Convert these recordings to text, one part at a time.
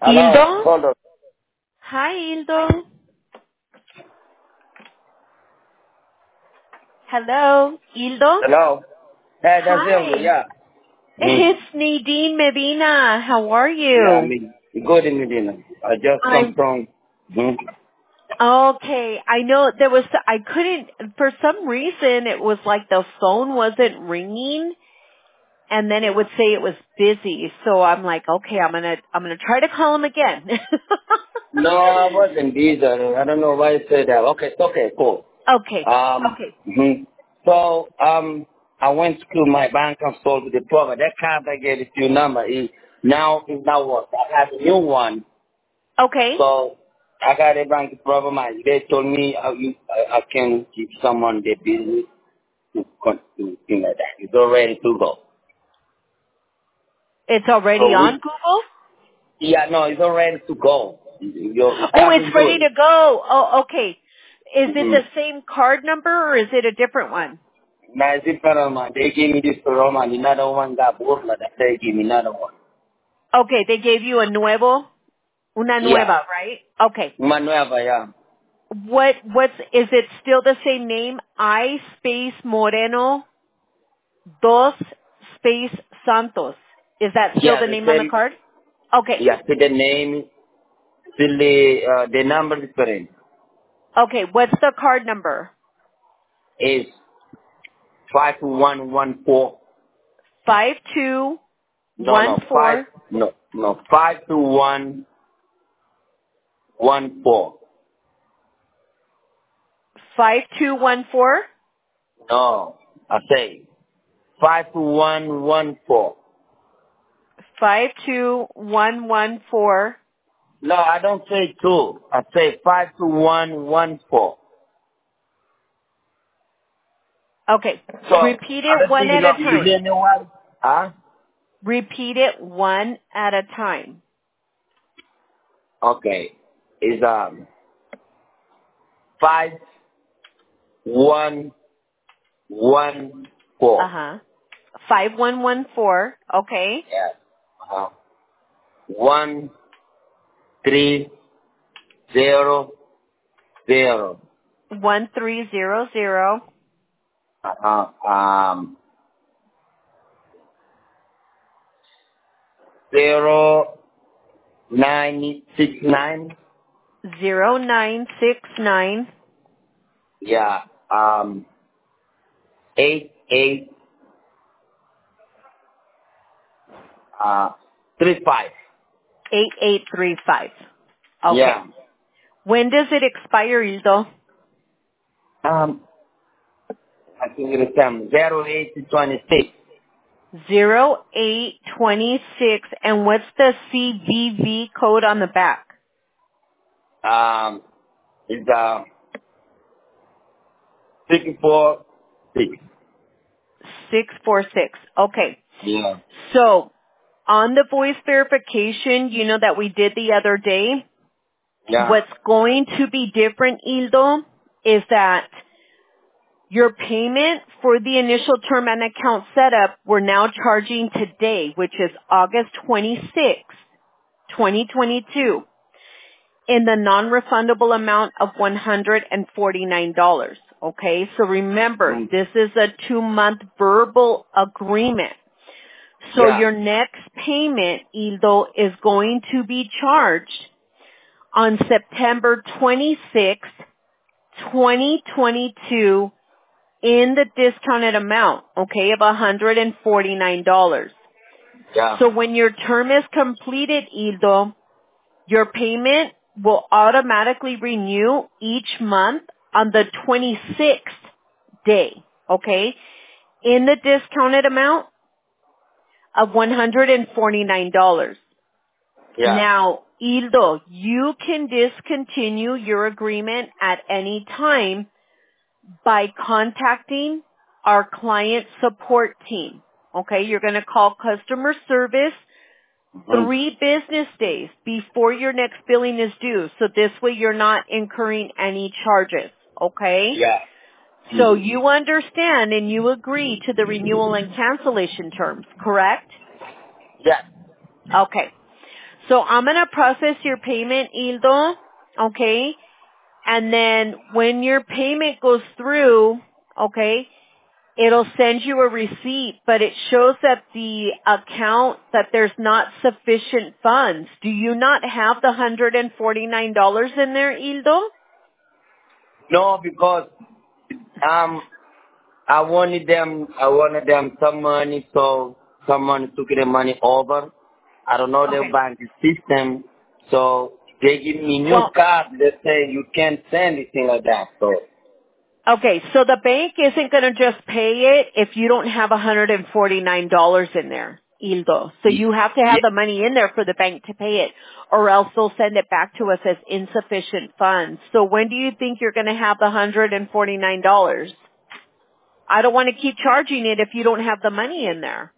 Hello, Hildo? hold on. Hi, Hildo. Hello, Hildo? Hello. Hey, that's Eldo, Hi. yeah. Mm. It's Nadine Medina. How are Yeah, I you? mean, good in Medina. I just come I'm from, mm. okay. I know I couldn't, for some reason, it was like the phone wasn't ringing and then it would say it was busy. So I'm like, okay, I'm gonna try to call him again. No, I wasn't busy. I don't know why you said that. Okay, it's okay, cool. Okay. Mhm. So, I went to my bank and solved the problem. That card I gave it to your number is now what? I have a new one. Okay. So, I got a bank problem. They told me I can give someone the business to continue, thing like that. It's all ready to go. It's already So on we, Google? yeah, no, it's all ready to go. It's Oh, it's starting ready good. to go. Oh, okay. Is it the Mm-hmm. same card number or is it a different one? Now, it's different. They gave me this Roma, and another one got both, but they gave me another one. Okay, they gave you una Yeah. nueva, right? Okay. Manueva, yeah. Is it still the same name? I space Moreno dos space Santos. Is that still Yeah, the the name on the same, card? Okay. yeah, see the name, see the number different. Okay, what's the card number? Is 5114, no, 5214 52114. 5214 No, I say 52114. 52114. No, I don't say two. I say 52114. Okay. So, Repeat I it don't one think at a you time. hear me well. Huh? Repeat it one at a time. Okay. It's 5114. Uh-huh. 5114. Okay. Yeah. 1300. 1300. Uh-huh. 0969. 0969. Yeah. 88 35. 8835. Okay. Yeah. When does it expire, Hildo? I think it is 0826. 0826. And what's the CVV code on the back? It's 646. 646. Okay. Yeah. So, on the voice verification, you know that we did the other day, Yeah. what's going to be different, Hildo, is that your payment for the initial term and account setup, we're now charging today, which is August 26th, 2022, in the non-refundable amount of $149. Okay, so remember, Mm. this is a 2-month verbal agreement. So Yeah. your next payment, Hildo, is going to be charged on September 26th, 2022 in the discounted amount, okay, of $149. Yeah. So when your term is completed, Hildo, your payment will automatically renew each month on the 26th day, okay, in the discounted amount of $149. Yeah. Now, Hildo, you can discontinue your agreement at any time by contacting our client support team. Okay, you're going to call customer service Mm. 3 business days before your next billing is due. So this way you're not incurring any charges. Okay? Yeah. So Mm. you understand and you agree to the renewal and cancellation terms, correct? Yeah. Okay. So I'm going to process your payment, Hildo, okay? And then when your payment goes through, okay, it'll send you a receipt, but it shows that the account, that there's not sufficient funds. Do you not have the $149 in there, Hildo? No, because I wanted them some money, so someone took the money over. I don't know the Okay. bank system, so they give me new Well, card. They say you can't send anything like that. So okay, so the bank isn't going to just pay it if you don't have $149 in there, Hildo. So you have to have yeah. the money in there for the bank to pay it, or else they'll send it back to us as insufficient funds. So when do you think you're going to have the $149? I don't want to keep charging it if you don't have the money in there.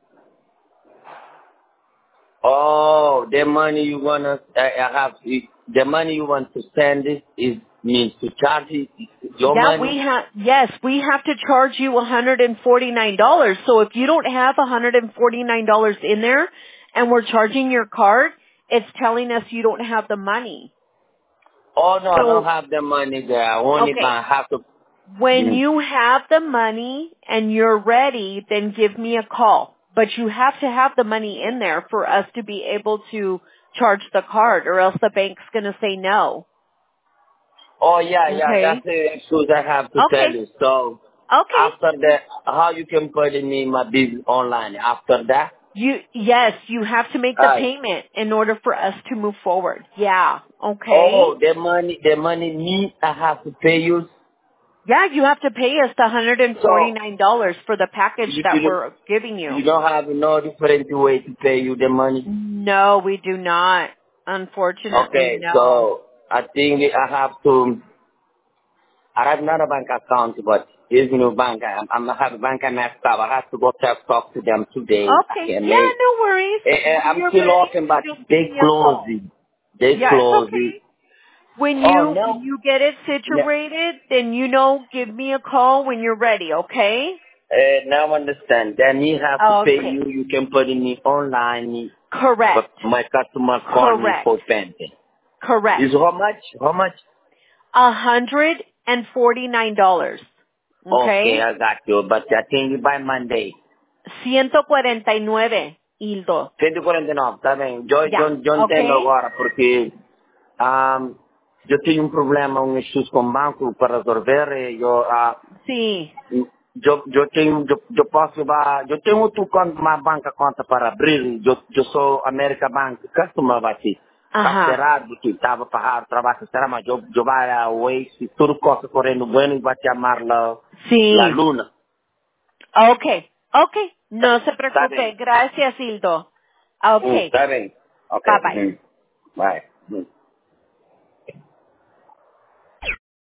Oh, the money you wanna the money you want to send is means to charge it. Your Yeah, money. we have to charge you $149. So if you don't have $149 in there and we're charging your card, it's telling us you don't have the money. Oh no, I don't So, have the money there. Only okay, I have to. when Mm. you have the money and you're ready, then give me a call. But you have to have the money in there for us to be able to charge the card, or else the bank's going to say no. Oh yeah, that's Okay? the excuse I have to tell Okay. you. So Okay. after that, how you can put in me my business online? After that, Yes, you have to make the uh, payment in order for us to move forward. Yeah. Okay. oh the money me I have to pay you. Yeah, you have to pay us the So $149 for the package you that you we're giving you. you don't have no different way to pay you the money. No, we do not. Unfortunately, Okay, no. so I think I have to. I have not a bank account, but there's no bank. I have a bank I messed up. I have to go talk to them today. I Okay. can Yeah, make. no worries. When I'm you're still ready, working, you but just give they me a close call. it. They Yeah, it's close it. okay. When Oh when no. you get it No. situated, then give me a call when you're ready, okay? Now understand. Then you have to pay Okay. you. You can put it in online, but Correct. my customer call me Correct. for payment. Correct. Is how much? How much? $149. Okay, Okay? I got you. But I think by Monday. 149, Hildo. 149, está bem. Ya. Yo entiendo Okay? agora, porque yo tengo un problema, un issues con banco para resolver. Sí. Yo posso, yo tengo tu conta, uma banca conta para abrir. Eu sou America Bank customer aqui. Está Ajá. cerrado, que estava para trabalho cerrado, mas eu vai away, se tudo coisa correndo bueno, vai chamar la Sí. Luna. Okay. Okay. No se Está bem. preocupe. Gracias, Hildo. Okay. Está bem. Ok. Bye bye. Bye.